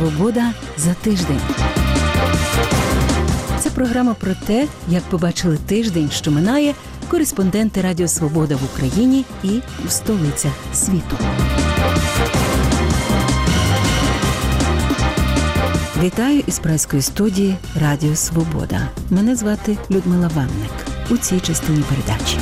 «Свобода за тиждень». Це програма про те, як побачили тиждень, що минає, кореспонденти Радіо Свобода в Україні і в столицях світу. Вітаю із Празької студії Радіо Свобода. Мене звати Людмила Ванник. У цій частині передачі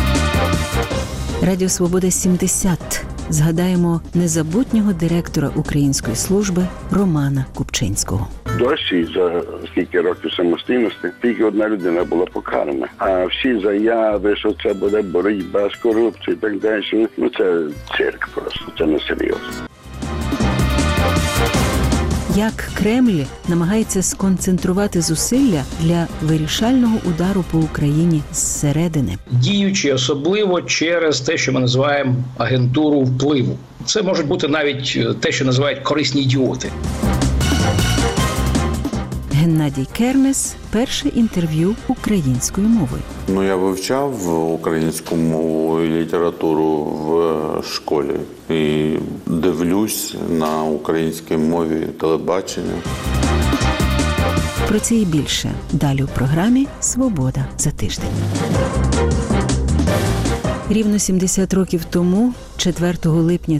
Радіо Свобода 70. Згадаємо незабутнього директора Української служби Романа Купчинського. Досі за скільки років самостійності тільки одна людина була покарана. А всі заяви, що це буде боротьба з корупцією і так далі, це цирк просто, це не серйозно. Як Кремль намагається сконцентрувати зусилля для вирішального удару по Україні зсередини. Діючи особливо через те, що ми називаємо агентуру впливу. Це можуть бути навіть те, що називають корисні ідіоти. Геннадій Кернес. Перше інтерв'ю українською мовою. Я вивчав українську мову і літературу в школі. І дивлюсь на українській мові телебачення. Про це і більше далі у програмі «Свобода за тиждень». Рівно 70 років тому, 4 липня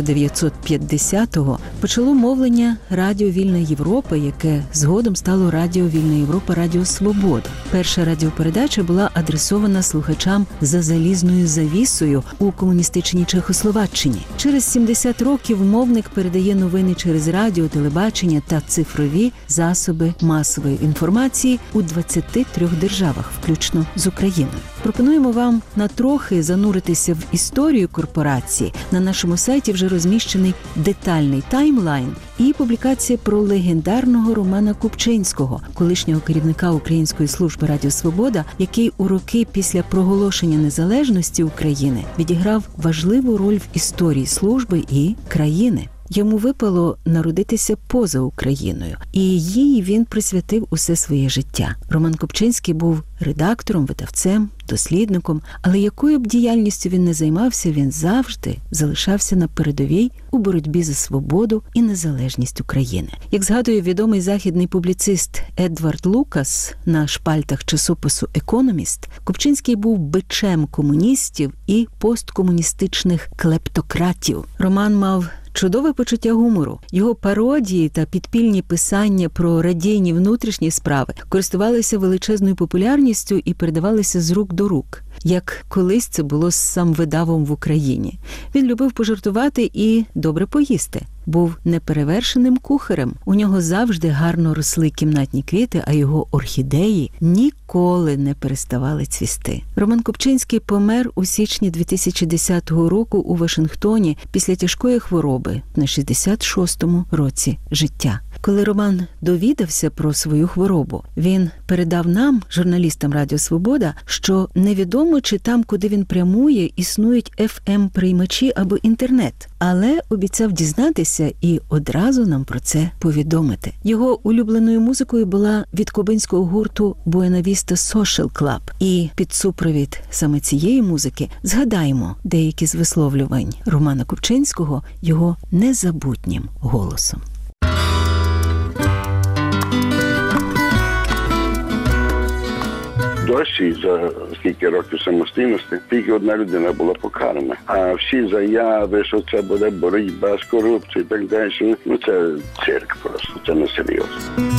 1950-го, почало мовлення Радіо Вільна Європа, яке згодом стало Радіо Вільна Європа Радіо Свобода. Перша радіопередача була адресована слухачам за залізною завісою у комуністичній Чехословаччині. Через 70 років мовник передає новини через радіо, телебачення та цифрові засоби масової інформації у 23 державах, включно з Україною. Пропонуємо вам на трохи зануритися в історію корпорації. На нашому сайті вже розміщений детальний таймлайн і публікація про легендарного Романа Купчинського, колишнього керівника Української служби Радіо Свобода, який у роки після проголошення незалежності України відіграв важливу роль в історії служби і країни. Йому випало народитися поза Україною, і їй він присвятив усе своє життя. Роман Купчинський був редактором, видавцем, дослідником, але якою б діяльністю він не займався, він завжди залишався на передовій у боротьбі за свободу і незалежність України. Як згадує відомий західний публіцист Едвард Лукас на шпальтах часопису «Економіст», Купчинський був бичем комуністів і посткомуністичних клептократів. Роман мав чудове почуття гумору. Його пародії та підпільні писання про радійні внутрішні справи користувалися величезною популярністю і передавалися з рук до рук, як колись це було з самвидавом в Україні. Він любив пожартувати і добре поїсти. Був неперевершеним кухарем. У нього завжди гарно росли кімнатні квіти, а його орхідеї ніколи не переставали цвісти. Роман Купчинський помер у січні 2010 року у Вашингтоні після тяжкої хвороби на 66-му році життя. Коли Роман довідався про свою хворобу, він передав нам, журналістам Радіо Свобода, що невідомо, чи там, куди він прямує, існують FM-приймачі або інтернет, але обіцяв дізнатися і одразу нам про це повідомити. Його улюбленою музикою була від кубинського гурту Buena Vista Social Club. І під супровід саме цієї музики згадаємо деякі з висловлювань Романа Купчинського його незабутнім голосом. Досі за скільки років самостійності тільки одна людина була покарана. А всі заяви, що це буде боротьба з корупцією і так далі, це цирк просто, це не серйозно.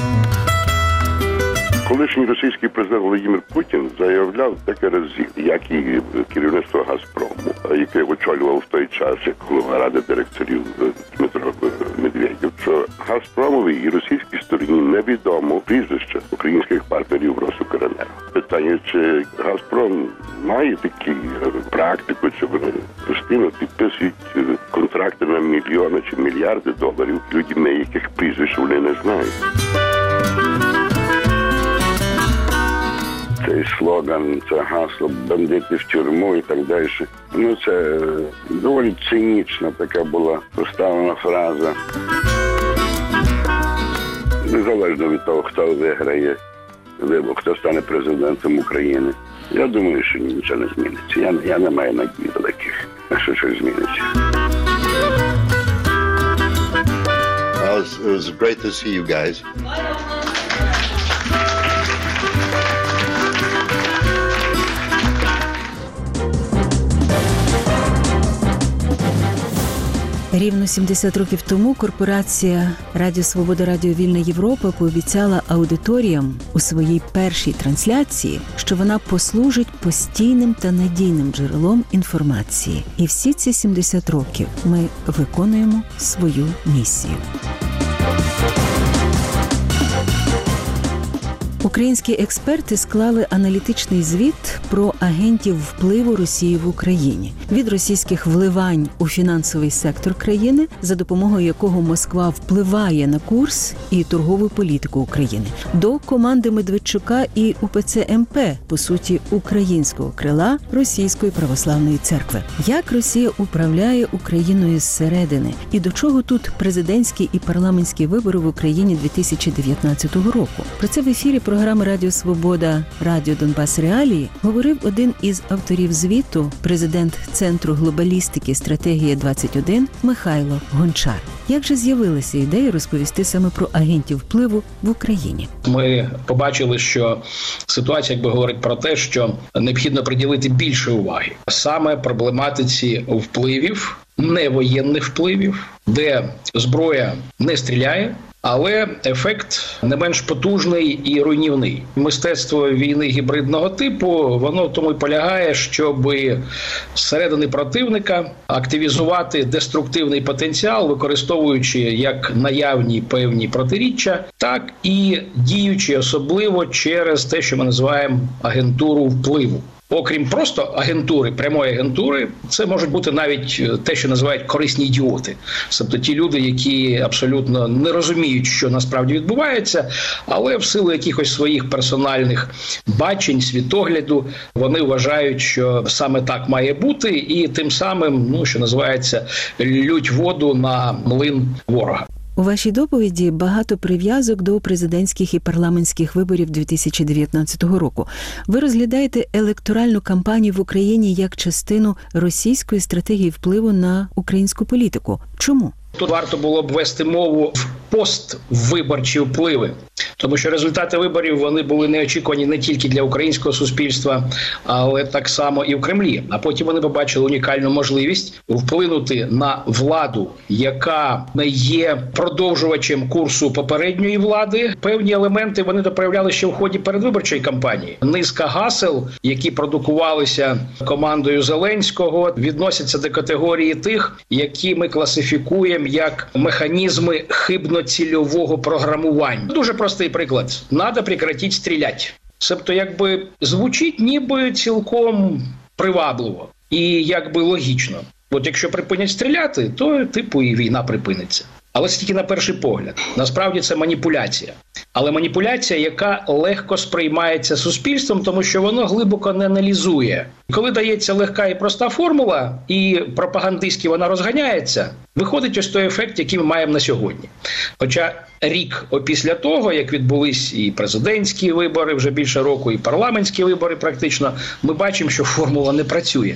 Колишній російський президент Володимир Путін заявляв декілька разів, як і керівництво «Газпрому», яке очолював в той час, як голова ради директорів Дмитро Медведєв, що «Газпромовій» і російській стороні невідомо прізвище українських партнерів «Росукренерго». Питання, чи «Газпром» має таку практику, чи вони постійно підписують контракти на мільйони чи мільярди доларів людьми, яких прізвищ вони не знають. Цей слоган, це гасло «бандити в тюрму» і так далі. Це доволі цинічна така була поставлена фраза. Незалежно від того, хто виграє вибори, хто стане президентом України. Я думаю, що нічого не зміниться. Я не маю надій великих, що щось зміниться. it was great to see you guys. Рівно 70 років тому корпорація Радіо Свобода, Радіо Вільна Європа пообіцяла аудиторіям у своїй першій трансляції, що вона послужить постійним та надійним джерелом інформації. І всі ці 70 років ми виконуємо свою місію. Українські експерти склали аналітичний звіт про агентів впливу Росії в Україні. Від російських вливань у фінансовий сектор країни, за допомогою якого Москва впливає на курс і торгову політику України, до команди Медведчука і УПЦ МП, по суті, українського крила Російської православної церкви. Як Росія управляє Україною зсередини? І до чого тут президентські і парламентські вибори в Україні 2019 року? Про це в ефірі програми «Радіо Свобода», «Радіо Донбас Реалії» говорив один із авторів звіту, президент Центру глобалістики «Стратегія-21» Михайло Гончар. Як же з'явилася ідея розповісти саме про агентів впливу в Україні? Ми побачили, що ситуація якби говорить про те, що необхідно приділити більше уваги саме проблематиці впливів, невоєнних впливів, де зброя не стріляє, але ефект не менш потужний і руйнівний. Мистецтво війни гібридного типу, воно в тому й полягає, щоб зсередини противника активізувати деструктивний потенціал, використовуючи як наявні певні протиріччя, так і діючи особливо через те, що ми називаємо агентуру впливу. Окрім просто агентури, прямої агентури, це можуть бути навіть те, що називають корисні ідіоти. Тобто ті люди, які абсолютно не розуміють, що насправді відбувається, але в силу якихось своїх персональних бачень, світогляду, вони вважають, що саме так має бути, і тим самим, що називається, лють воду на млин ворога. У вашій доповіді багато прив'язок до президентських і парламентських виборів 2019 року. Ви розглядаєте електоральну кампанію в Україні як частину російської стратегії впливу на українську політику. Чому? Тут варто було б вести мову в поствиборчі впливи, тому що результати виборів вони були неочікувані не тільки для українського суспільства, але так само і в Кремлі. А потім вони побачили унікальну можливість вплинути на владу, яка не є продовжувачем курсу попередньої влади. Певні елементи вони проявляли ще в ході передвиборчої кампанії. Низка гасел, які продукувалися командою Зеленського, відносяться до категорії тих, які ми класифікуємо як механізми хибно-цільового програмування. Дуже простий приклад. Надо прекратити стріляти. Тобто, якби звучить ніби цілком привабливо і якби логічно. От якщо припинять стріляти, то типу і війна припиниться. Але це тільки на перший погляд. Насправді це маніпуляція. Але маніпуляція, яка легко сприймається суспільством, тому що воно глибоко не аналізує. Коли дається легка і проста формула, і пропагандистськи вона розганяється, виходить ось той ефект, який ми маємо на сьогодні. Хоча рік опісля того, як відбулись і президентські вибори, вже більше року, і парламентські вибори практично, ми бачимо, що формула не працює.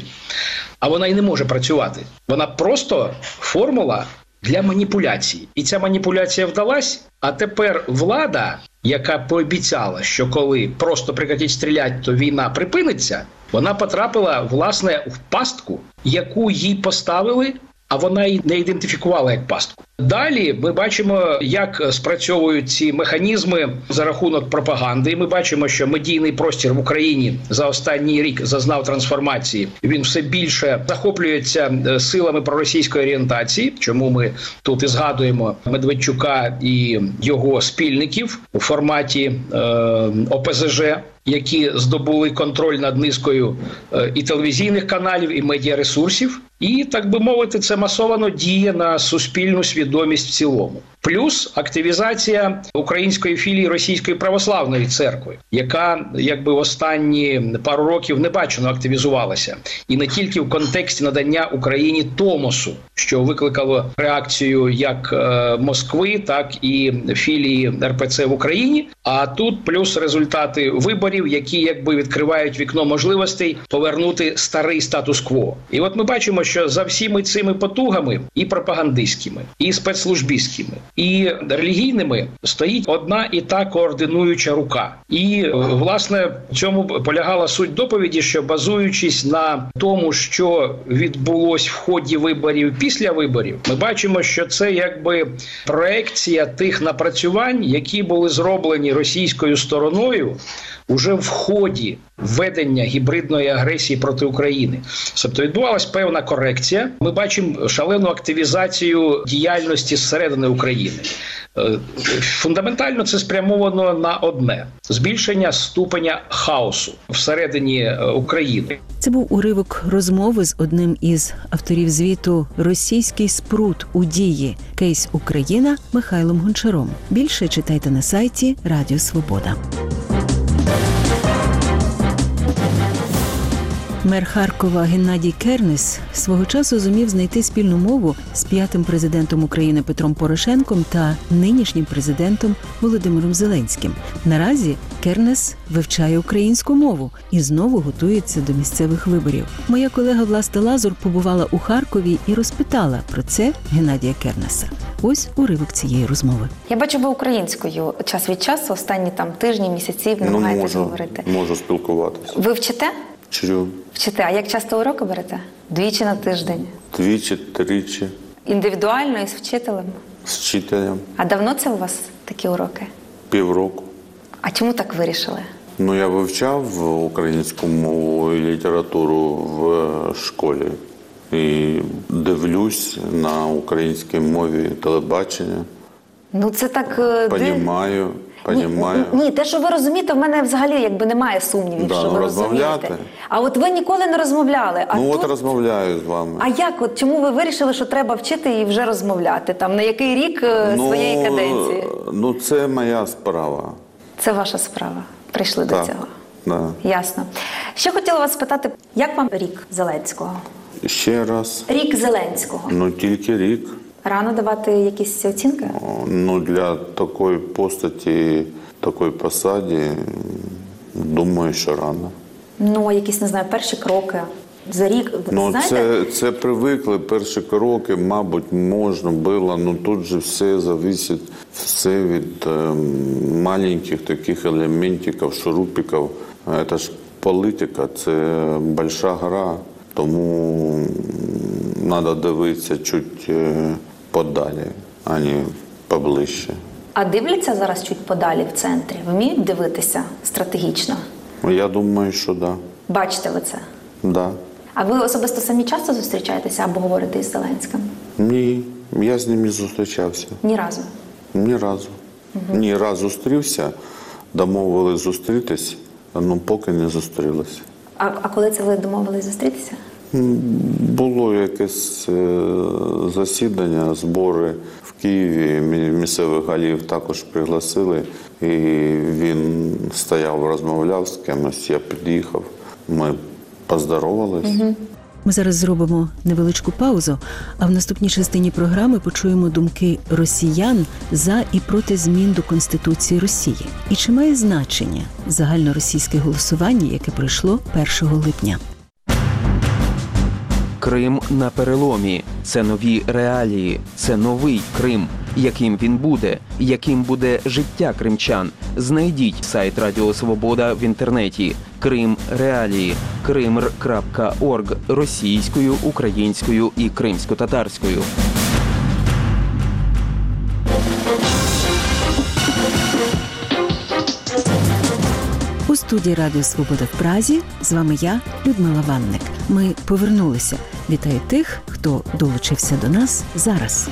А вона і не може працювати. Вона просто формула для маніпуляції. І ця маніпуляція вдалась, а тепер влада, яка пообіцяла, що коли просто прекратять стріляти, то війна припиниться, вона потрапила, власне, в пастку, яку їй поставили, а вона її не ідентифікувала як пастку. Далі ми бачимо, як спрацьовують ці механізми за рахунок пропаганди. Ми бачимо, що медійний простір в Україні за останній рік зазнав трансформації. Він все більше захоплюється силами проросійської орієнтації, чому ми тут і згадуємо Медведчука і його спільників у форматі ОПЗЖ, які здобули контроль над низкою і телевізійних каналів, і медіаресурсів. І, так би мовити, це масовано діє на суспільну свідомість в цілому. Плюс активізація української філії Російської православної церкви, яка, якби, останні пару років небачено активізувалася. І не тільки в контексті надання Україні Томосу, що викликало реакцію як Москви, так і філії РПЦ в Україні. А тут плюс результати виборів, які, якби, відкривають вікно можливостей повернути старий статус-кво. І от ми бачимо, що за всіми цими потугами і пропагандистськими, і спецслужбістськими, і релігійними стоїть одна і та координуюча рука. І, власне, в цьому полягала суть доповіді, що базуючись на тому, що відбулось в ході виборів, після виборів, ми бачимо, що це якби проекція тих напрацювань, які були зроблені російською стороною уже в ході ведення гібридної агресії проти України. Тобто відбувалась певна корекція. Ми бачимо шалену активізацію діяльності зсередини України. Фундаментально це спрямовано на одне – збільшення ступеня хаосу всередині України. Це був уривок розмови з одним із авторів звіту «Російський спрут у дії. Кейс Україна» Михайлом Гончаром. Більше читайте на сайті Радіо Свобода. Мер Харкова Геннадій Кернес свого часу зумів знайти спільну мову з п'ятим президентом України Петром Порошенком та нинішнім президентом Володимиром Зеленським. Наразі Кернес вивчає українську мову і знову готується до місцевих виборів. Моя колега Власта Лазур побувала у Харкові і розпитала про це Геннадія Кернеса. Ось уривок цієї розмови. Я бачу, ви українською час від часу, останні тижні, місяці намагаєтесь говорити. Можу спілкуватися. Ви вчите? Вчу. Вчите. А як часто уроки берете? 2 на тиждень? 2-3. Індивідуально і з вчителем? З вчителем. А давно це у вас такі уроки? Півроку. А чому так вирішили? Я вивчав українську мову і літературу в школі. І дивлюсь на українській мові телебачення. Це так... Понімаю. Ні, те, що ви розумієте, в мене взагалі немає сумнівів, що ви розумієте. А от ви ніколи не розмовляли. От розмовляю з вами. А як? Чому ви вирішили, що треба вчити і вже розмовляти? На який рік своєї каденції? Це моя справа. Це ваша справа. Прийшли до цього. Да. Ясно. Ще хотіла вас спитати, як вам рік Зеленського? Ще раз. Рік Зеленського. Тільки рік. Рано давати якісь оцінки? Для такої постаті, такої посаді, думаю, що рано. Якісь, не знаю, перші кроки за рік, знаєте? Це привикли, перші кроки, мабуть, можна було, тут же все залежить, все від маленьких таких елементів, шурупиків. Це ж політика, це велика гра, тому треба дивитися чуть подалі, а не поближче. А дивляться зараз чуть подалі в центрі? Вміють дивитися стратегічно? Я думаю, що так. Бачите ви це? Да. А ви особисто самі часто зустрічаєтеся або говорите із Зеленським? Ні, я з ним не зустрічався. Ні разу? Ні разу. Ні разу зустрівся, домовились зустрітись, поки не зустрілися. А коли це ви домовились зустрітися? Було якесь засідання, збори в Києві, місцевих голів також пригласили, і він стояв, розмовляв з кимось, я під'їхав, ми поздоровались. Ми зараз зробимо невеличку паузу, а в наступній частині програми почуємо думки росіян за і проти змін до Конституції Росії. І чи має значення загальноросійське голосування, яке пройшло 1 липня? Крим на переломі. Це нові реалії. Це новий Крим. Яким він буде? Яким буде життя кримчан? Знайдіть сайт Радіо Свобода в інтернеті. Крим реалії. Krimr.org російською, українською і кримсько-татарською. У студії Радіо Свобода в Празі з вами я, Людмила Ванник. Ми повернулися. Вітаю тих, хто долучився до нас зараз.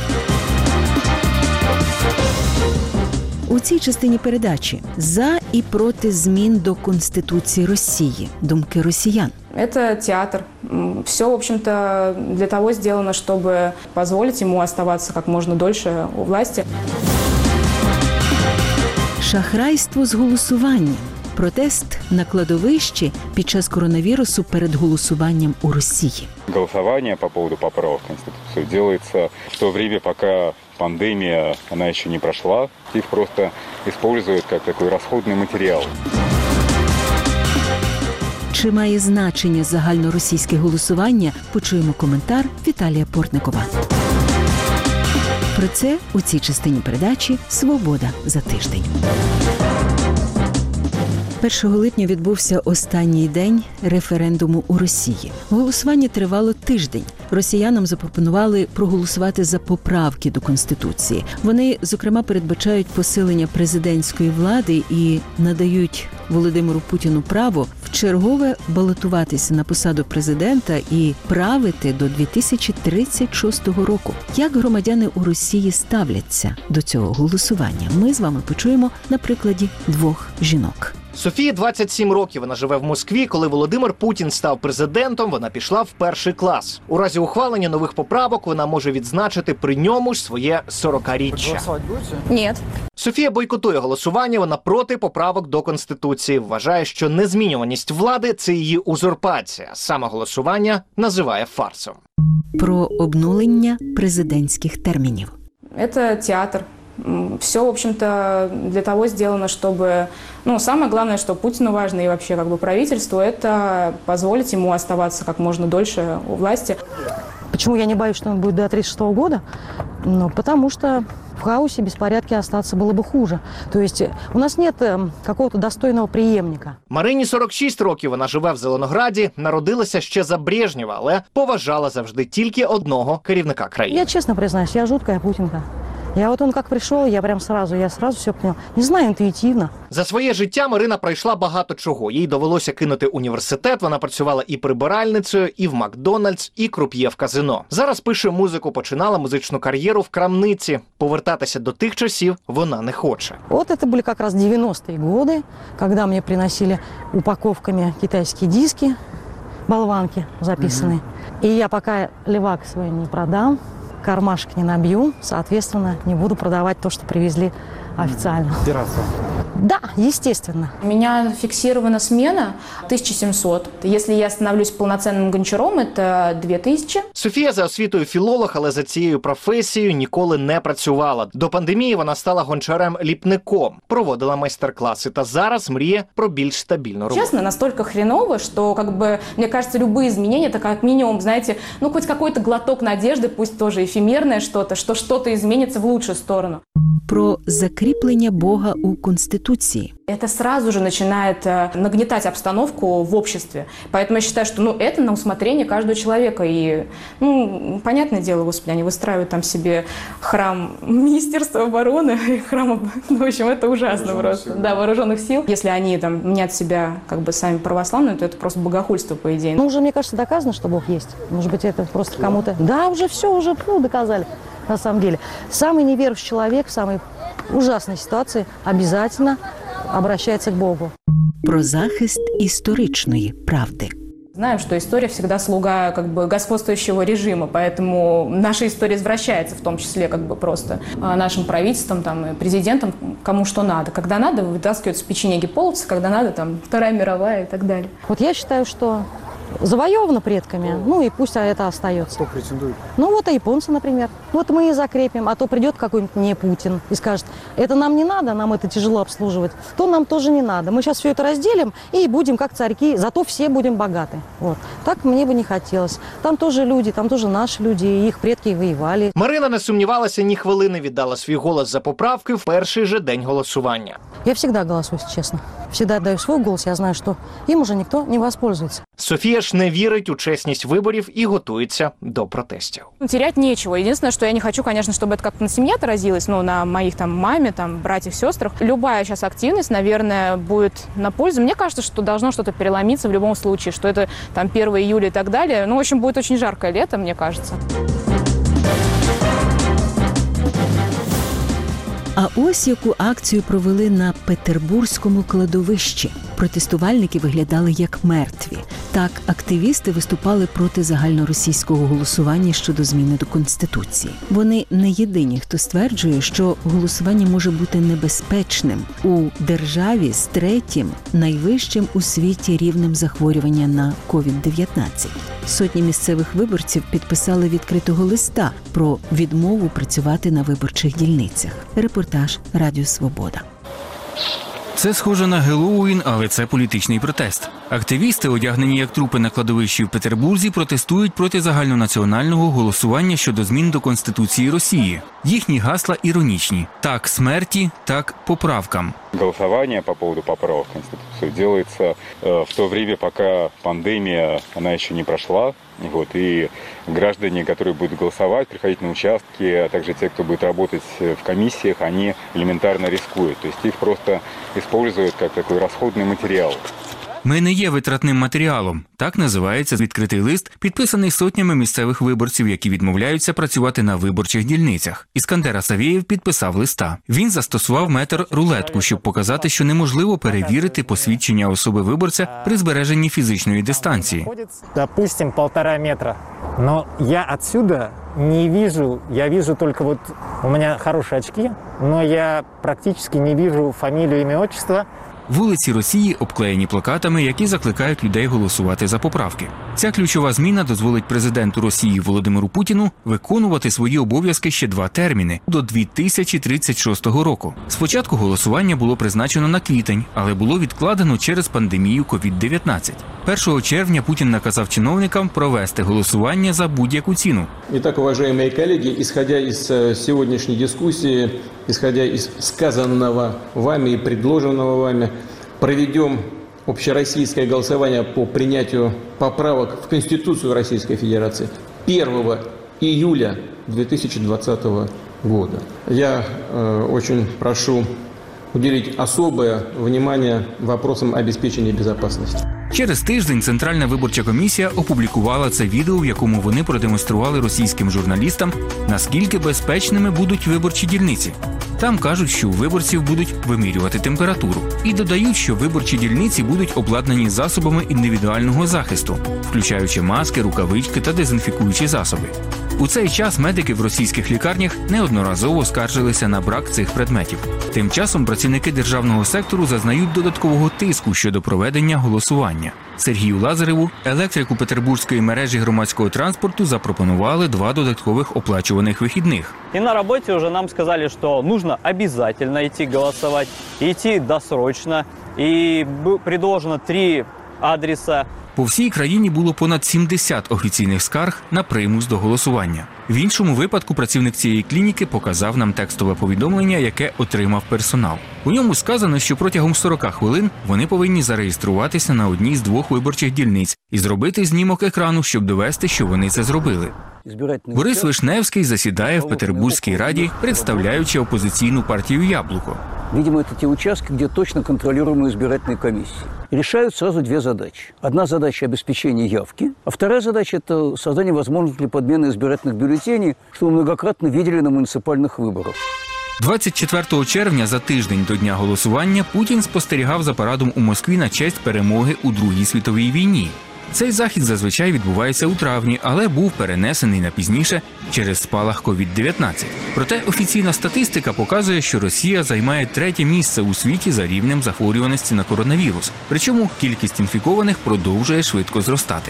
У цій частині передачі «За і проти змін до Конституції Росії. Думки росіян». Это театр. Все, в общем-то, для того сделано, чтобы позволить ему оставаться как можно дольше у власти. Шахрайство з голосуванням. Протест на кладовищі під час коронавірусу перед голосуванням у Росії. Голосование по поводу поправок в Конституцию делается в то время, пока пандемия, она еще не прошла. Их просто используют как такой расходный материал. Чи має значення загальноросійське голосування? Почуємо коментар Віталія Портникова. Про це у цій частині передачі «Свобода за тиждень». 1 липня відбувся останній день референдуму у Росії. Голосування тривало тиждень. Росіянам запропонували проголосувати за поправки до Конституції. Вони, зокрема, передбачають посилення президентської влади і надають Володимиру Путіну право вчергове балотуватися на посаду президента і правити до 2036 року. Як громадяни у Росії ставляться до цього голосування? Ми з вами почуємо на прикладі двох жінок. Софії 27 років. Вона живе в Москві. Коли Володимир Путін став президентом, вона пішла в 1 клас. У разі ухвалення нових поправок вона може відзначити при ньому ж своє 40-річчя. Ні. Софія бойкотує голосування, вона проти поправок до Конституції. Вважає, що незмінюваність влади – це її узурпація. Саме голосування називає фарсом. Про обнулення президентських термінів. Це театр. Все, в общем-то, для того сделано, чтобы... самое главное, что Путину важно и вообще правительству, это позволить ему оставаться как можно дольше у власти. Почему я не боюсь, что он будет до 1936 года? Потому что в хаосе, беспорядке остаться было бы хуже. То есть у нас нет какого-то достойного преемника. Марині 46 років, вона живе в Зеленограді, народилася ще за Брежнєва, але поважала завжди тільки одного керівника країни. Я честно признаюсь, я жуткая путинка. Он как пришел, я сразу все понял. Не знаю, інтуїтивно. За своє життя Марина пройшла багато чого. Їй довелося кинути університет, вона працювала і прибиральницею, і в Макдональдс, і круп'є в казино. Зараз пише музику, починала музичну кар'єру в крамниці. Повертатися до тих часів вона не хоче. Это были как раз 90-е годы, когда мне приносили упаковками китайские диски, болванки записанные. И я пока левак свой не продам, кармашек не набью, соответственно, не буду продавать то, что привезли официально. Пиратство. Да, естественно. У меня фиксирована смена 1700. Если я становлюсь полноценным гончаром, это 2000. Софія за освітою філолог, але за цією професією ніколи не працювала. До пандемії вона стала гончарем-ліпником, проводила майстер-класи та зараз мріє про більш стабільну роботу. Честно, настолько хреново, что, мне кажется, любые изменения, это как минимум, знаете, хоть какой-то глоток надежды, пусть тоже эфемерное что-то, что что-то изменится в лучшую сторону. Про закріплення Бога у Конституції. Это сразу же начинает нагнетать обстановку в обществе. Поэтому я считаю, что это на усмотрение каждого человека. И, понятное дело, Господи, они выстраивают там себе храм Министерства обороны, храм, в общем, это ужасно просто. Да, вооруженных сил. Если они там мнят себя сами православными, то это просто богохульство, по идее. Уже, мне кажется, доказано, что Бог есть. Может быть, это просто кому-то... Да, уже все, доказали. На самом деле. Самый неверующий человек в самой ужасной ситуации обязательно обращается к Богу. Про захист історичної правди. Знаем, что история всегда слуга господствующего режима, поэтому наша история извращается, в том числе просто нашим правительством, и президентом, кому что надо. Когда надо, вытаскивают с печенеги половцы, когда надо, Вторая мировая и так далее. Я считаю, что завоевано предками, и пусть это остается. Кто претендует? Японцы, например. Мы и закрепим, а то придет какой-нибудь не Путин и скажет, это нам не надо, нам это тяжело обслуживать, то нам тоже не надо. Мы сейчас все это разделим и будем как царьки, зато все будем богаты. Так мне бы не хотелось. Там тоже люди, там тоже наши люди, их предки воевали. Марина не сумнівалася ні хвилини, віддала свій голос за поправки в перший же день голосування. Я всегда голосую, честно. Всегда отдаю свой голос, я знаю, что им уже никто не воспользуется. Софія ж не вірить у чесність виборів і готується до протестів. Терять нечего. Единственное, что я не хочу, конечно, чтобы это как-то на семье отразилось, на моих маме, братьях, сестрах. Любая сейчас активность, наверное, будет на пользу. Мне кажется, что должно что-то переломиться в любом случае, что это 1 июля и так далее. В общем, будет очень жаркое лето, мне кажется. А ось яку акцію провели на Петербурзькому кладовищі. Протестувальники виглядали як мертві. Так, активісти виступали проти загальноросійського голосування щодо зміни до Конституції. Вони не єдині, хто стверджує, що голосування може бути небезпечним у державі з 3-м найвищим у світі рівнем захворювання на COVID-19. Сотні місцевих виборців підписали відкритого листа про відмову працювати на виборчих дільницях. Репортаж Радіо Свобода. Це схоже на Геловін, але це політичний протест. Активісти, одягнені як трупи на кладовищі в Петербурзі, протестують проти загальнонаціонального голосування щодо змін до Конституції Росії. Їхні гасла іронічні. Так смерті, так поправкам. Голосование по поводу поправок в Конституцию делается в то время, пока пандемия, она еще не прошла. И граждане, которые будут голосовать, приходить на участки, а также те, кто будет работать в комиссиях, они элементарно рискуют. То есть их просто используют как такой расходный материал. «Ми не є витратним матеріалом» – так називається відкритий лист, підписаний сотнями місцевих виборців, які відмовляються працювати на виборчих дільницях. Іскандер Асавєєв підписав листа. Він застосував метр-рулетку, щоб показати, що неможливо перевірити посвідчення особи виборця при збереженні фізичної дистанції. Допустим, 1,5 метра. Но я отсюда не вижу, я вижу только вот у меня хорошие очки, но я практически не вижу фамилию, имя, отчество. Вулиці Росії обклеєні плакатами, які закликають людей голосувати за поправки. Ця ключова зміна дозволить президенту Росії Володимиру Путіну виконувати свої обов'язки ще 2 терміни – до 2036 року. Спочатку голосування було призначено на квітень, але було відкладено через пандемію COVID-19. 1 червня Путін наказав чиновникам провести голосування за будь-яку ціну. Итак, уважаемые коллеги, исходя из сегодняшней дискуссии, исходя из сказанного вами и предложенного вами, проведем общероссийское голосование по принятию поправок в Конституцию Российской Федерации 1 июля 2020 года. Я очень прошу уделить особое внимание вопросам обеспечения безопасности. Через тиждень Центральна виборча комісія опублікувала це відео, в якому вони продемонстрували російським журналістам, наскільки безпечними будуть виборчі дільниці. Там кажуть, що у виборців будуть вимірювати температуру. І додають, що виборчі дільниці будуть обладнані засобами індивідуального захисту, включаючи маски, рукавички та дезінфікуючі засоби. У цей час медики в російських лікарнях неодноразово скаржилися на брак цих предметів. Тим часом працівники державного сектору зазнають додаткового тиску щодо проведення голосування. Сергію Лазареву, електрику петербурзької мережі громадського транспорту, запропонували 2 додаткових оплачуваних вихідних. И на работе уже нам сказали, что нужно обязательно идти голосовать, идти досрочно. И предложено 3 адреса. По всій країні було понад 70 офіційних скарг на примус до голосування. В іншому випадку працівник цієї клініки показав нам текстове повідомлення, яке отримав персонал. У ньому сказано, що протягом 40 хвилин вони повинні зареєструватися на одній з 2 виборчих дільниць і зробити знімок екрану, щоб довести, що вони це зробили. Борис Вишневський засідає в Петербурзькій раді, представляючи опозиційну партію «Яблуко». Видимо, это те участки, где точно контролируемые избирательные комиссии. И решают сразу 2 задачи. Одна задача – обеспечение явки, а вторая задача – это создание возможности для подмены избирательных бюллетеней, что мы многократно видели на муниципальных выборах. 24 червня, за тиждень до дня голосування, Путін спостерігав за парадом у Москві на честь перемоги у Другій світовій війні. Цей захід зазвичай відбувається у травні, але був перенесений на пізніше через спалах COVID-19. Проте офіційна статистика показує, що Росія займає 3-е місце у світі за рівнем захворюваності на коронавірус. Причому кількість інфікованих продовжує швидко зростати.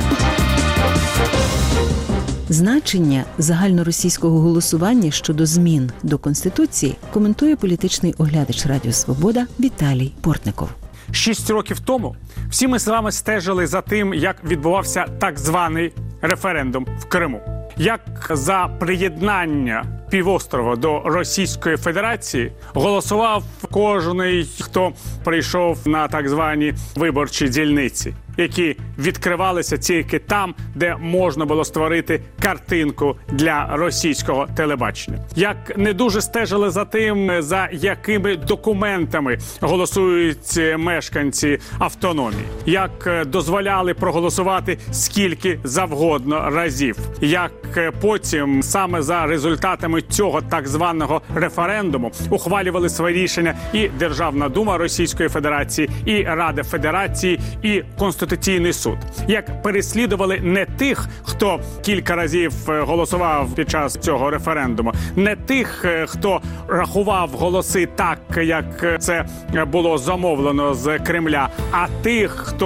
Значення загальноросійського голосування щодо змін до Конституції коментує політичний оглядач Радіо Свобода Віталій Портников. 6 років тому всі ми з вами стежили за тим, як відбувався так званий референдум в Криму. Як за приєднання півострова до Російської Федерації голосував кожний, хто прийшов на так звані виборчі дільниці, які відкривалися тільки там, де можна було створити картинку для російського телебачення. Як не дуже стежили за тим, за якими документами голосують мешканці автономії. Як дозволяли проголосувати скільки завгодно разів. Як потім саме за результатами цього так званого референдуму ухвалювали свої рішення і Державна дума Російської Федерації, і Рада Федерації, і Конституційний суд. Як переслідували не тих, хто кілька разів голосував під час цього референдуму, не тих, хто рахував голоси так, як це було замовлено з Кремля, а тих, хто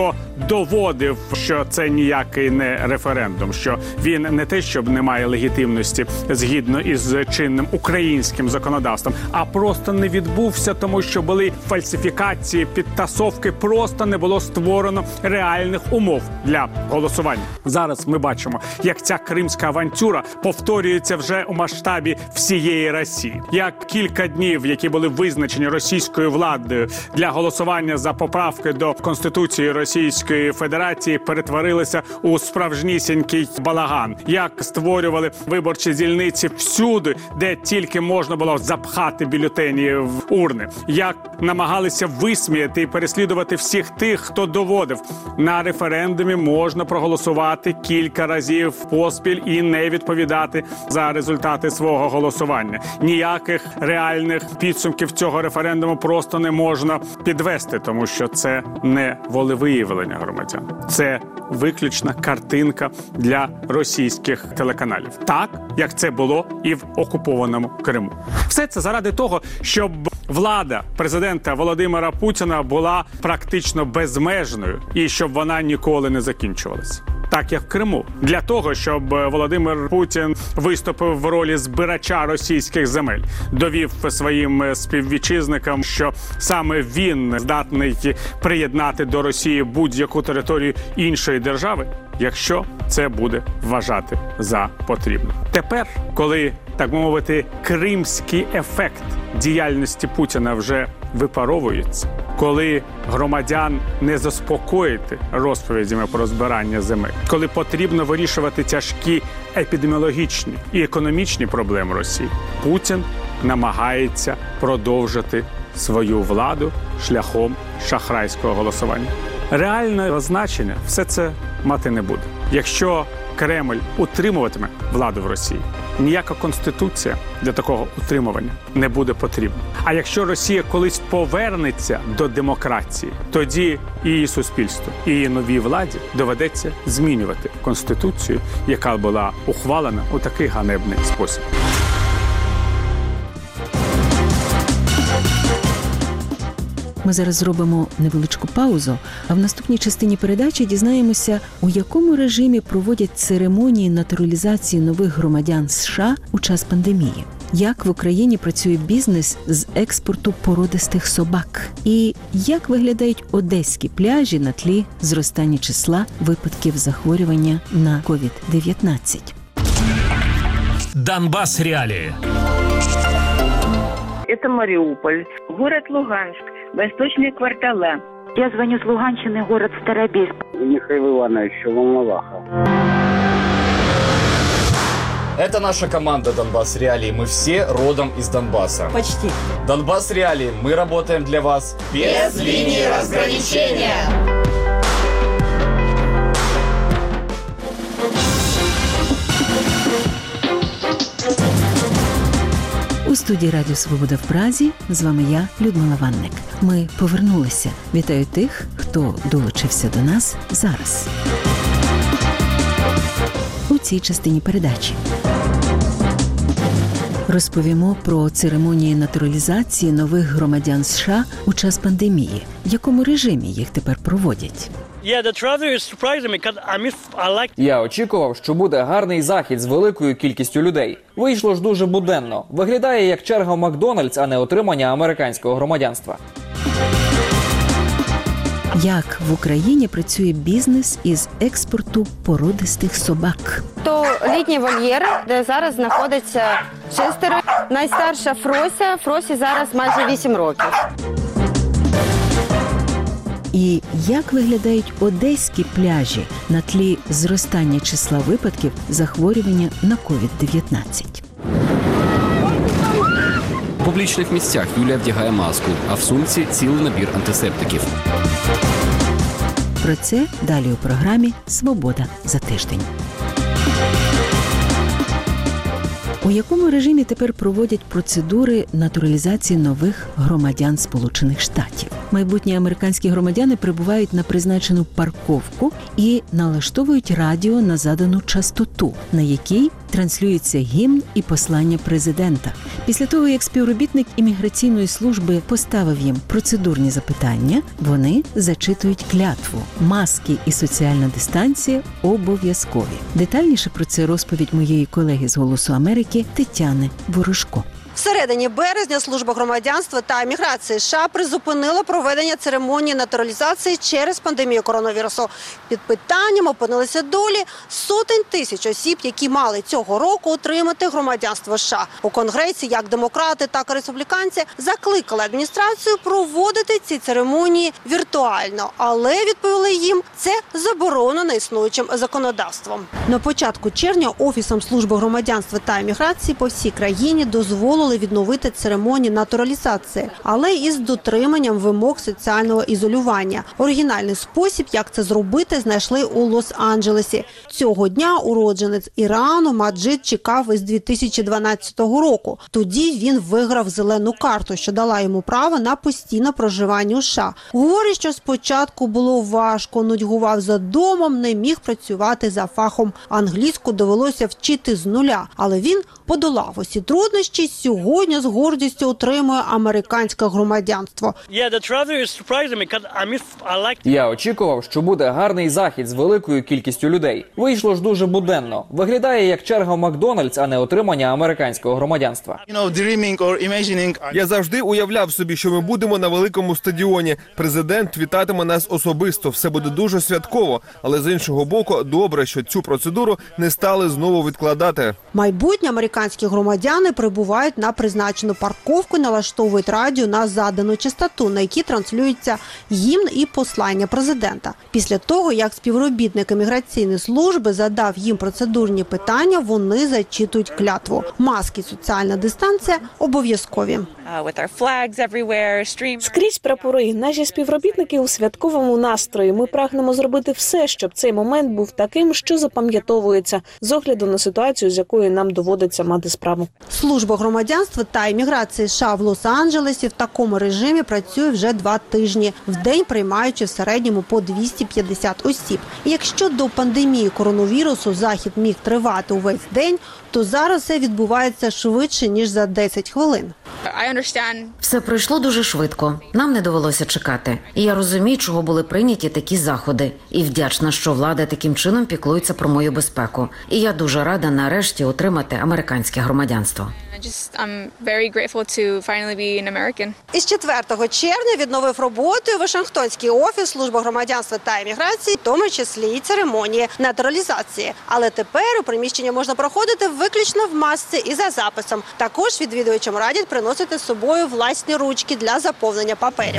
доводив, що це ніякий не референдум, що він не те, щоб не має легітимності згідно із чинним українським законодавством, а просто не відбувся, тому що були фальсифікації, підтасовки, просто не було створено реальних умов для голосування. Зараз ми бачимо, як ця кримська авантюра повторюється вже у масштабі всієї Росії. Як кілька днів, які були визначені російською владою для голосування за поправки до Конституції Російської Федерації, перетворилися у справжнісінький балаган. Як створювали виборчі дільниці всюди, де тільки можна було запхати бюлетені в урни. Як намагалися висміяти і переслідувати всіх тих, хто доводив, на референдумі можна проголосувати кілька разів поспіль і не відповідати за результати свого голосування. Ніяких реальних підсумків цього референдуму просто не можна підвести, тому що це не волевиявлення громадян. Це виключна картинка для російських телеканалів. Так, як це було і в окупованому Криму. Все це заради того, щоб влада президента Володимира Путіна була практично безмежною і щоб вона ніколи не закінчувалася. Так, як в Криму. Для того, щоб Володимир Путін виступив в ролі збирача російських земель, довів своїм співвітчизникам, що саме він здатний приєднати до Росії будь-яку територію іншої держави, якщо це буде вважати за потрібне. Тепер, коли, так би мовити, кримський ефект діяльності Путіна вже випаровується, коли громадян не заспокоїти розповідями про розбирання земель, коли потрібно вирішувати тяжкі епідеміологічні і економічні проблеми Росії, Путін намагається продовжити свою владу шляхом шахрайського голосування. Реальне значення все це мати не буде. Якщо Кремль утримуватиме владу в Росії, ніяка конституція для такого утримування не буде потрібна. А якщо Росія колись повернеться до демократії, тоді і її суспільство, і її новій владі доведеться змінювати конституцію, яка була ухвалена у такий ганебний спосіб. Ми зараз зробимо невеличку паузу, а в наступній частині передачі дізнаємося, у якому режимі проводять церемонії натуралізації нових громадян США у час пандемії. Як в Україні працює бізнес з експорту породистих собак? І як виглядають одеські пляжі на тлі зростання числа випадків захворювання на COVID-19? Донбасс реалии. Это Мариуполь, город Луганск, восточные квартала. Я звоню с Луганщины, город Старобельск. Михаил Иванович, Волноваха. Это наша команда «Донбасс Реалии». Мы все родом из Донбасса. Почти. «Донбасс Реалии». Мы работаем для вас без линии разграничения. У студії Радіо Свобода в Празі з вами я, Людмила Ванник. Ми повернулися. Вітаю тих, хто долучився до нас зараз. У цій частині передачі розповімо про церемонії натуралізації нових громадян США у час пандемії. В якому режимі їх тепер проводять? Я очікував, що буде гарний захід з великою кількістю людей. Вийшло ж дуже буденно. Виглядає як черга в Макдональдс, а не отримання американського громадянства. Як в Україні працює бізнес із експорту породистих собак? То літній вольєр, де зараз знаходиться 6. Найстарша Фрося. Фросі зараз майже 8 років. І як виглядають одеські пляжі на тлі зростання числа випадків захворювання на COVID-19? В публічних місцях Юлія вдягає маску, а в сумці цілий набір антисептиків. Про це далі у програмі «Свобода за тиждень». У якому режимі тепер проводять процедури натуралізації нових громадян Сполучених Штатів? Майбутні американські громадяни прибувають на призначену парковку і налаштовують радіо на задану частоту, на якій транслюється гімн і послання президента. Після того, як співробітник імміграційної служби поставив їм процедурні запитання, вони зачитують клятву. Маски і соціальна дистанція обов'язкові. Детальніше про це розповідь моєї колеги з «Голосу Америки» Тетяни Ворожко. В середині березня Служба громадянства та імміграції США призупинила проведення церемонії натуралізації через пандемію коронавірусу. Під питанням опинилися долі сотень тисяч осіб, які мали цього року отримати громадянство США. У Конгресі як демократи, так і республіканці закликали адміністрацію проводити ці церемонії віртуально, але відповіли їм, це заборонено існуючим законодавством. На початку червня Офісом Служби громадянства та імміграції по всій країні дозволили відновити церемонії натуралізації, але із дотриманням вимог соціального ізолювання. Оригінальний спосіб, як це зробити, знайшли у Лос-Анджелесі. Цього дня уродженець Ірану Маджид чекав із 2012 року. Тоді він виграв зелену карту, що дала йому право на постійне проживання у США. Говорить, що спочатку було важко, нудьгував за домом, не міг працювати за фахом. Англійську довелося вчити з нуля, але він подолав усі труднощі. Сьогодні з гордістю отримує американське громадянство. Я очікував, що буде гарний захід з великою кількістю людей. Вийшло ж дуже буденно. Виглядає як черга в Макдональдс, а не отримання американського громадянства. Я завжди уявляв собі, що ми будемо на великому стадіоні. Президент вітатиме нас особисто. Все буде дуже святково. Але з іншого боку, добре, що цю процедуру не стали знову відкладати. Майбутні американські громадяни прибувають на призначену парковку, налаштовують радіо на задану частоту, на якій транслюється гімн і послання президента. Після того, як співробітник імміграційної служби задав їм процедурні питання, вони зачитують клятву. Маски і соціальна дистанція обов'язкові. Скрізь прапори. Наші співробітники у святковому настрої. Ми прагнемо зробити все, щоб цей момент був таким, що запам'ятовується, з огляду на ситуацію, з якою нам доводиться мати справу. Служба громадянства та імміграції США в Лос-Анджелесі в такому режимі працює вже 2 тижні, в день приймаючи в середньому по 250 осіб. І якщо до пандемії коронавірусу захід міг тривати увесь день, то зараз все відбувається швидше, ніж за 10 хвилин. Все пройшло дуже швидко. Нам не довелося чекати. І я розумію, чого були прийняті такі заходи. І вдячна, що влада таким чином піклується про мою безпеку. І я дуже рада нарешті отримати американське громадянство. Із 4 червня відновив роботу і Вашингтонський офіс Служби громадянства та імміграції, в тому числі і церемонії натуралізації. Але тепер у приміщення можна проходити виключно в масці і за записом. Також відвідувачам радять приносити з собою власні ручки для заповнення паперів.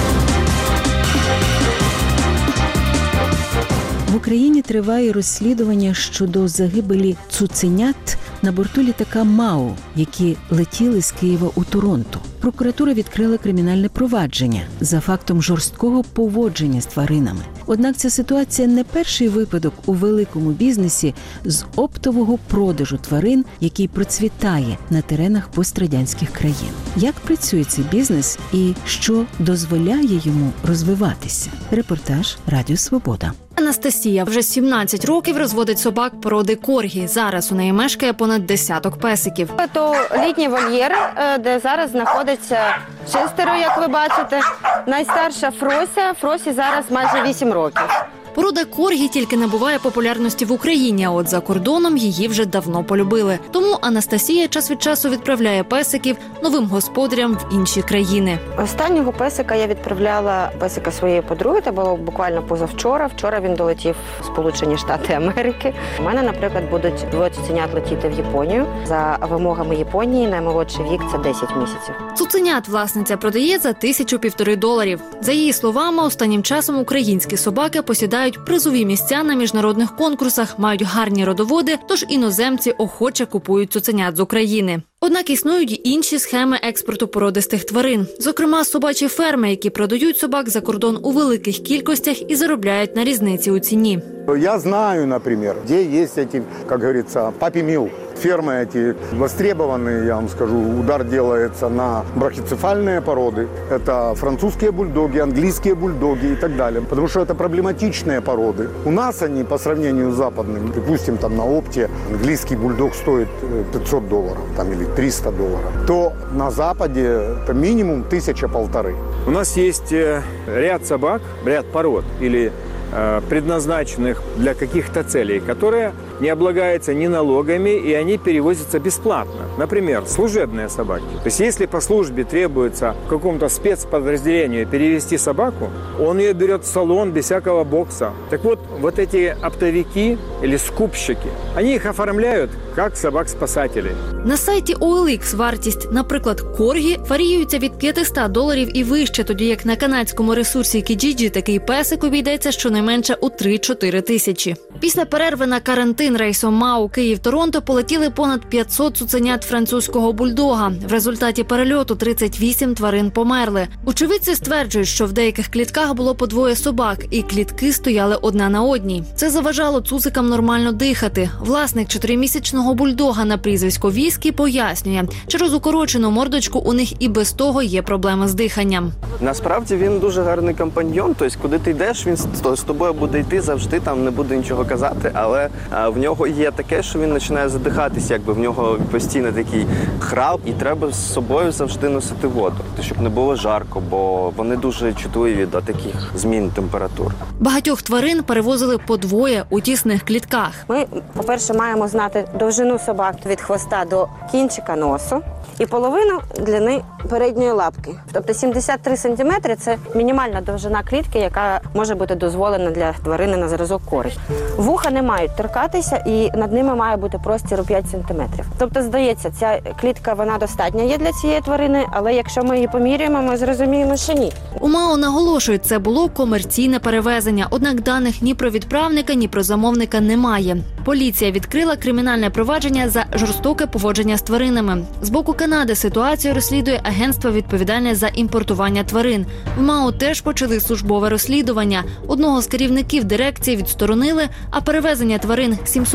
В Україні триває розслідування щодо загибелі цуценят на борту літака МАУ, які летіли з Києва у Торонто. Прокуратура відкрила кримінальне провадження за фактом жорсткого поводження з тваринами. Однак ця ситуація не перший випадок у великому бізнесі з оптового продажу тварин, який процвітає на теренах пострадянських країн. Як працює цей бізнес і що дозволяє йому розвиватися? Репортаж Радіо Свобода. Анастасія вже 17 років розводить собак породи коргі. Зараз у неї мешкає понад 10 песиків. Це літні вольєри, де зараз знаходиться 6, як ви бачите. Найстарша Фрося. Фросі зараз майже 8 років. Порода коргі тільки набуває популярності в Україні, а от за кордоном її вже давно полюбили. Тому Анастасія час від часу відправляє песиків новим господарям в інші країни. Останнього песика я відправляла своєї подруги, це було буквально позавчора. Вчора він долетів в Сполучені Штати Америки. У мене, наприклад, будуть 2 цуценят летіти в Японію. За вимогами Японії наймолодший вік – це 10 місяців. Цуценят власниця продає за $1,500. За її словами, останнім часом українські собаки посідають призові місця на міжнародних конкурсах, мають гарні родоводи, тож іноземці охоче купують цуценят з України. Однак існують й інші схеми експорту породистих тварин. Зокрема, собачі ферми, які продають собак за кордон у великих кількостях і заробляють на різниці у ціні. Я знаю, например, где есть эти, как говорится, папи-мил. Фермы эти востребованы, я вам скажу. Удар делается на брахицефальные породы. Это французские бульдоги, английские бульдоги и так далее. Потому что это проблематичные породы. У нас они, по сравнению с западным, допустим, там на опте английский бульдог стоит $500 там, или $300, то на Западе это минимум 1000-1500. У нас есть ряд собак, ряд пород или предназначенных для каких-то целей, которые не облагаются ни налогами, и они перевозятся бесплатно. Например, служебные собаки. То есть если по службе требуется в каком-то спецподразделению перевести собаку, он ее берет в салон без всякого бокса. Так вот, вот эти оптовики или скупщики, они их оформляют як собак-спасателей. На сайті OLX вартість, наприклад, коргі варіюється від $500 і вище, тоді як на канадському ресурсі Kijiji такий песик обійдеться щонайменше у 3-4 тисячі. Після перерви на карантин рейсом МАУ Київ-Торонто полетіли понад 500 цуценят французького бульдога. В результаті перельоту 38 тварин померли. Очевидці стверджують, що в деяких клітках було по двоє собак, і клітки стояли одна на одній. Це заважало цуцикам нормально дихати. Власник 4-місячного бульдога на прізвисько Віскі пояснює, через укорочену мордочку у них і без того є проблеми з диханням. Насправді він дуже гарний компаньйон, тобто куди ти йдеш, він з тобою буде йти завжди, там не буде нічого казати, але в нього є таке, що він починає задихатися, якби в нього постійно такий храп, і треба з собою завжди носити воду, щоб не було жарко, бо вони дуже чутливі до таких змін температур. Багатьох тварин перевозили по двоє у тісних клітках. Ми, по-перше, маємо знати довжину собак від хвоста до кінчика носу і половину длини передньої лапки. Тобто 73 см – це мінімальна довжина клітки, яка може бути дозволена для тварини на зразок коргі. Вуха не мають торкатися і над ними має бути простір у 5 см. Тобто, здається, ця клітка, вона достатня є для цієї тварини, але якщо ми її поміряємо, ми зрозуміємо, що ні. У МАО наголошують, це було комерційне перевезення, однак даних ні про відправника, ні про замовника немає. Поліція відкрила кримінальне провадження за жорстоке поводження з тваринами. З боку Канади ситуацію розслідує агентство, відповідальне за імпортування тварин. В МАО теж почали службове розслідування. Одного з керівників дирекції відсторонили, а перевезення тварин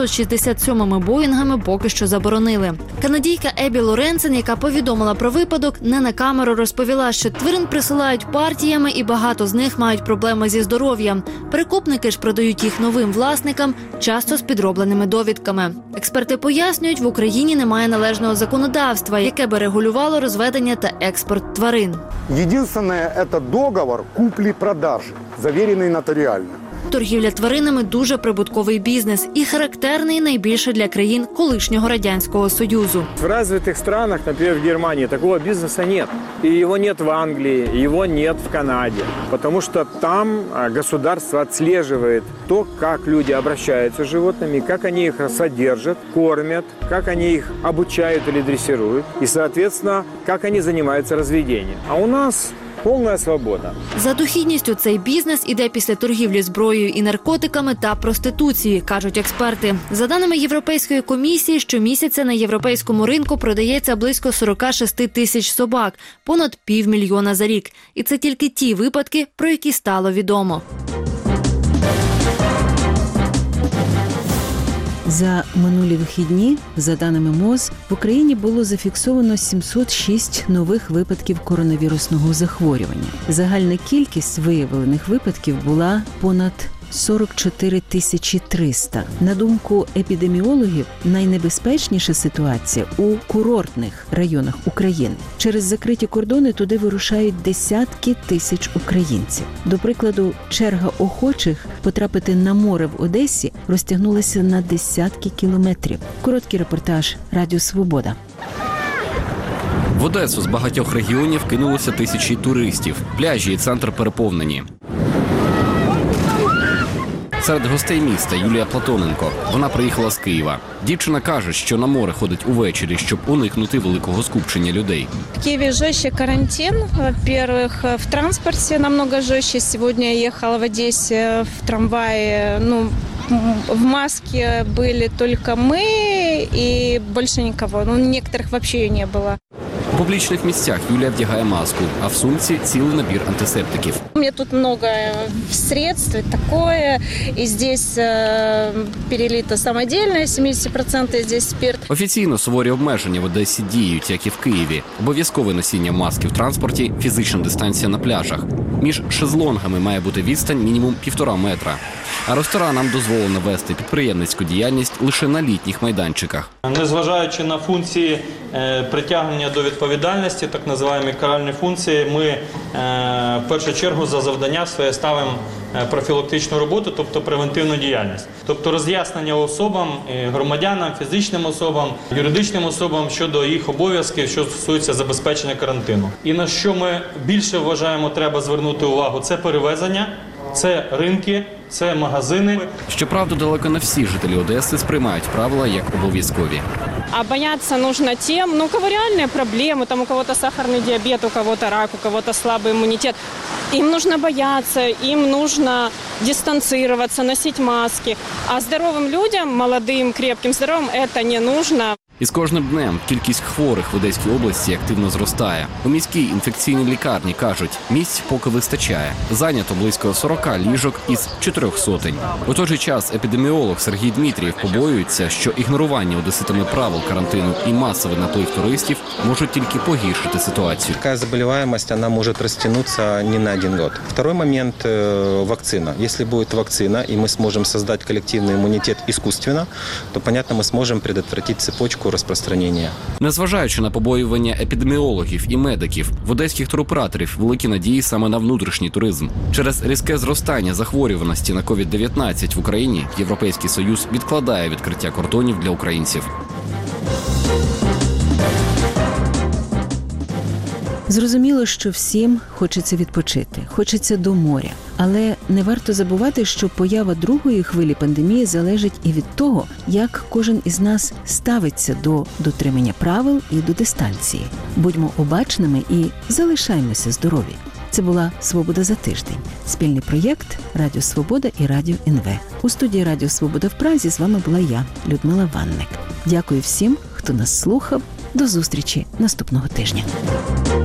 767-ми Боїнгами поки що заборонили. Канадійка Ебі Лоренсен, яка повідомила про випадок, не на камеру розповіла, що тварин присилають партіями і багато з них мають проблеми зі здоров'ям. Перекупники ж продають їх новим власникам, часто з підробленими довідками. Експерти пояснюють, в Україні немає належного законодавства, яке би регулювало розведення та експорт тварин. Єдине – це договор куплі-продажі, завірений нотаріально. Торгівля тваринами – дуже прибутковий бізнес і характерний найбільше для країн колишнього Радянського Союзу. В развитых странах, например, в Германии, такого бизнеса нет. И его нет в Англии, его нет в Канаде. Потому что там государство отслеживает то, как люди обращаются с животными, как они их содержат, кормят, как они их обучают или дрессируют. И, соответственно, как они занимаются разведением. А у нас повна свобода. За дохідністю цей бізнес іде після торгівлі зброєю і наркотиками та проституції, кажуть експерти. За даними Європейської комісії, щомісяця на європейському ринку продається близько 46 тисяч собак, понад 500 000 за рік. І це тільки ті випадки, про які стало відомо. За минулі вихідні, за даними МОЗ, в Україні було зафіксовано 706 нових випадків коронавірусного захворювання. Загальна кількість виявлених випадків була понад 44 300. На думку епідеміологів, найнебезпечніша ситуація у курортних районах України. Через закриті кордони туди вирушають десятки тисяч українців. До прикладу, черга охочих потрапити на море в Одесі розтягнулася на десятки кілометрів. Короткий репортаж Радіо Свобода. В Одесу з багатьох регіонів кинулося тисячі туристів. Пляжі і центр переповнені. Серед гостей міста Юлія Платоненко. Вона приїхала з Києва. Дівчина каже, що на море ходить увечері, щоб уникнути великого скупчення людей. В Киеве жестче карантин. Во-первых, в транспорте намного жестче. Сегодня я ехала в Одессе в трамвае. В маске были только мы и больше никого. Некоторых вообще ее не было. публічних місцях Юлія вдягає маску, а в сумці цілий набір антисептиків. У меня тут много средств, такое, и здесь перелито самодельное, 70% здесь спирт. Офіційно суворі обмеження в Одесі діють, як і в Києві. Обов'язкове носіння маски в транспорті, фізична дистанція на пляжах. Між шезлонгами має бути відстань мінімум 1,5 метра. А ресторанам дозволено вести підприємницьку діяльність лише на літніх майданчиках. Незважаючи на функції притягнення до відповідальності, так називаємо каральні функції, ми в першу чергу за завдання своє ставимо профілактичну роботу, тобто превентивну діяльність. Тобто роз'яснення особам, громадянам, фізичним особам, юридичним особам щодо їх обов'язків, що стосується забезпечення карантину. І на що ми більше вважаємо, треба звернути увагу, це перевезення, це ринки, це магазини. Щоправда, далеко не всі жителі Одеси сприймають правила як обов'язкові. А бояться нужно тем, у кого реальные проблемы, там у кого-то сахарный диабет, у кого-то рак, у кого-то слабый иммунитет. Им нужно бояться, им нужно дистанцироваться, носить маски. А здоровым людям, молодым, крепким, здоровым, это не нужно. І з кожним днем кількість хворих в Одеській області активно зростає. У міській інфекційній лікарні кажуть, місць поки вистачає. Зайнято близько 40 ліжок із 400. У той же час епідеміолог Сергій Дмитрієв побоюється, що ігнорування одеситами правил карантину і масовий наплив туристів можуть тільки погіршити ситуацію. Така заболіваність, вона може розтягнутися не на один рік. Второй момент – вакцина. Якщо буде вакцина, і ми зможемо створити колективний імунітет іскусственно, то, понятно, ми зможемо предотвратити цепочку розпространення. Незважаючи на побоювання епідеміологів і медиків, в одеських туроператорів великі надії саме на внутрішній туризм. Через різке зростання захворюваності на COVID-19 в Україні Європейський Союз відкладає відкриття кордонів для українців. Зрозуміло, що всім хочеться відпочити, хочеться до моря. Але не варто забувати, що поява другої хвилі пандемії залежить і від того, як кожен із нас ставиться до дотримання правил і до дистанції. Будьмо обачними і залишаймося здорові. Це була «Свобода за тиждень» – спільний проєкт «Радіо Свобода» і «Радіо НВ». У студії «Радіо Свобода» в Празі з вами була я, Людмила Ванник. Дякую всім, хто нас слухав. До зустрічі наступного тижня.